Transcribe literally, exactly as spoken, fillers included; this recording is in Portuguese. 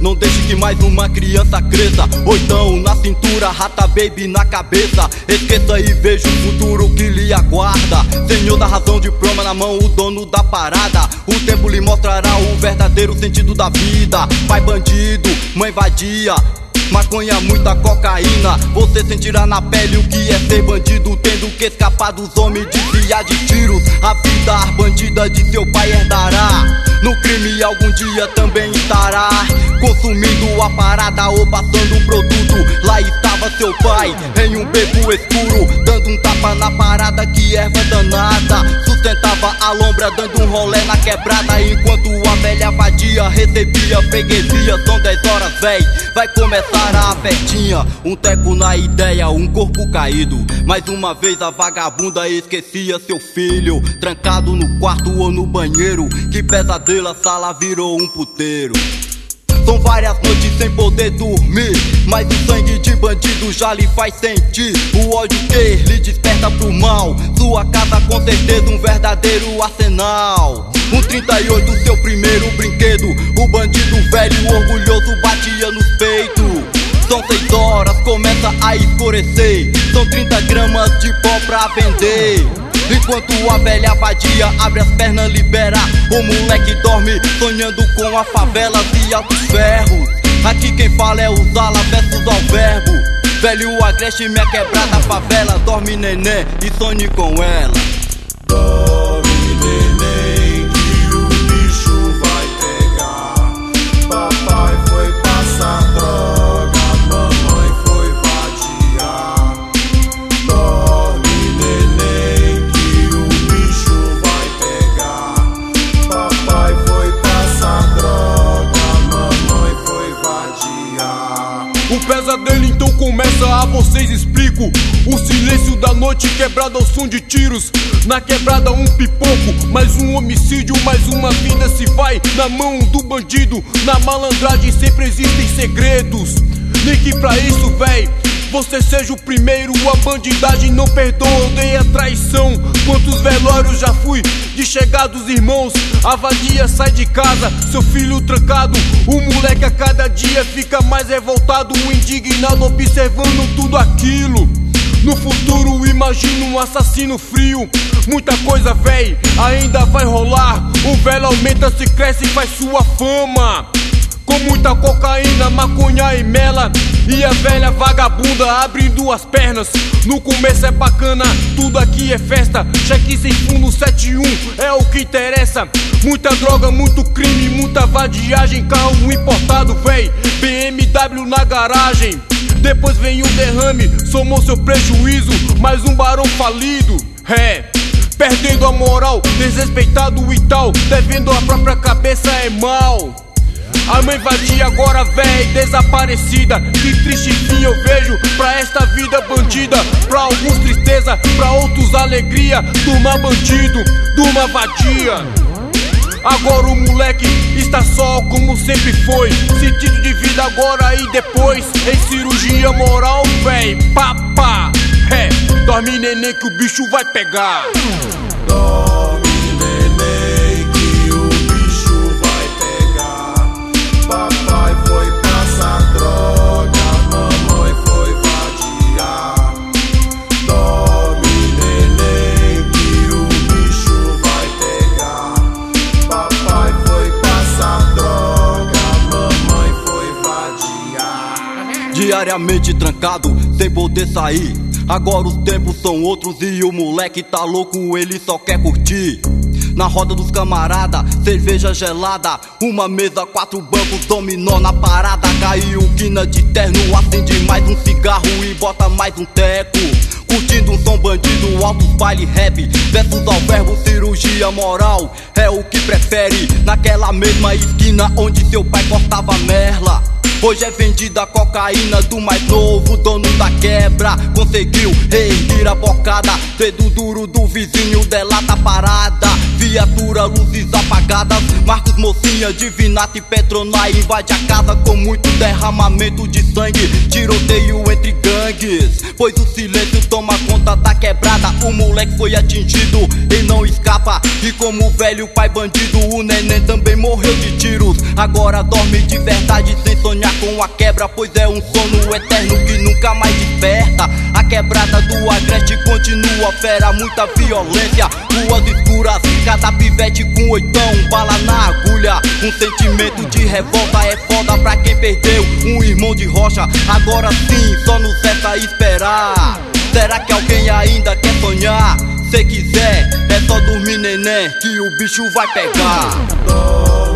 não deixe que mais uma criança cresça. Oitão na cintura, rata baby na cabeça. Esqueça e veja o futuro que lhe aguarda. Senhor da razão, diploma na mão, o dono da parada. O tempo lhe mostrará o verdadeiro sentido da vida. Pai bandido, mãe vadia, maconha, muita cocaína. Você sentirá na pele o que é ser bandido, tendo que escapar dos homens, desviar de tiros. A vida bandida de seu pai herdará. No crime algum dia também estará, consumindo a parada ou passando um produto. Lá estava seu pai, em um beco escuro, dando um tapa na parada, que erva danada. Sustentava a lombra, dando um rolê na quebrada, enquanto a velha vadia recebia freguesia. São dez horas, véi, vai começar a festinha. Um teco na ideia, um corpo caído. Mais uma vez a vagabunda esquecia seu filho, trancado no quarto ou no banheiro. Que pesadelo, a sala virou um puteiro. São várias noites sem poder dormir, mas o sangue de bandido já lhe faz sentir o ódio que lhe desperta pro mal. Sua casa com certeza um verdadeiro arsenal. Um trinta e oito, seu primeiro brinquedo. O bandido velho orgulhoso batia nos peitos. São seis horas, começa a escurecer. São trinta gramas de pó pra vender. Enquanto a velha vadia abre as pernas, libera. O moleque dorme sonhando com a favela e altos ferros. Aqui quem fala é o Zala versus ao verbo. Velho agreste, minha quebrada favela. Dorme neném e sonhe com ela. Dorme neném que o bicho vai pegar. Papai foi passar droga, mamãe foi vadiar. Dorme neném que o bicho vai pegar. Papai foi passar droga, mamãe foi vadiar. O pesadelo então começa, a vocês explico. O silêncio da noite quebrado ao som de tiros. Na quebrada um pipoco, mais um homicídio, mais uma vida se vai na mão do bandido. Na malandragem sempre existem segredos. Nem que pra isso, véi, você seja o primeiro. A bandidagem não perdoa, odeia a traição. Quantos velórios já fui de chegados irmãos. A vadia sai de casa, seu filho trancado. O moleque a cada dia fica mais revoltado, indignado, observando tudo aquilo. No futuro imagino um assassino frio. Muita coisa, véi, ainda vai rolar. O velho aumenta, se cresce e faz sua fama. Com muita cocaína, maconha e mela. E a velha vagabunda abrindo as pernas. No começo é bacana, tudo aqui é festa. Cheque sem fundo, sete um é o que interessa. Muita droga, muito crime, muita vadiagem. Carro importado, véi, B M W na garagem. Depois vem o derrame, somou seu prejuízo. Mais um barão falido, é, perdendo a moral, desrespeitado e tal. Devendo a própria cabeça é mal. A mãe vadia agora, véi, desaparecida. Que triste fim eu vejo pra esta vida bandida. Pra alguns tristeza, pra outros alegria. Durma bandido, durma vadia. Agora o moleque está só como sempre foi. Sentido de vida agora e depois. Em cirurgia moral, véi, papá. É, dorme neném que o bicho vai pegar. Dorme neném que o bicho vai pegar. Papai foi passar droga, mamãe foi vadiar. Dorme neném que o bicho vai pegar. Papai foi passar droga, mamãe foi vadiar. Diariamente trancado, sem poder sair. Agora os tempos são outros e o moleque tá louco, ele só quer curtir. Na roda dos camarada, cerveja gelada. Uma mesa, quatro bancos, dominó na parada. Caiu quina de terno, acende mais um cigarro e bota mais um teco. Curtindo um som bandido, altos baile rap. Versus ao verbo, cirurgia moral. É o que prefere, naquela mesma esquina onde seu pai cortava merla. Hoje é vendida a cocaína do mais novo dono da quebra. Conseguiu reerguer a bocada, dedo duro do vizinho delata a parada. Viatura, luzes apagadas, Marcos, Mocinha, Divinato e Petronai invade a casa com muito derramamento de sangue, tiroteio entre gangues, pois o silêncio toma conta da quebrada. O moleque foi atingido e não escapa, e como o velho pai bandido, o neném também morreu de tiros. Agora dorme de verdade sem sonhar com a quebra, pois é um sono eterno que nunca mais desperta. A quebrada do Agreste continua fera, muita violência, ruas escuras, cada pivete com oitão, bala na agulha. Um sentimento de revolta é foda pra quem perdeu um irmão de rocha. Agora sim, só nos resta esperar. Será que alguém ainda quer sonhar? Se quiser, é só dormir, neném, que o bicho vai pegar.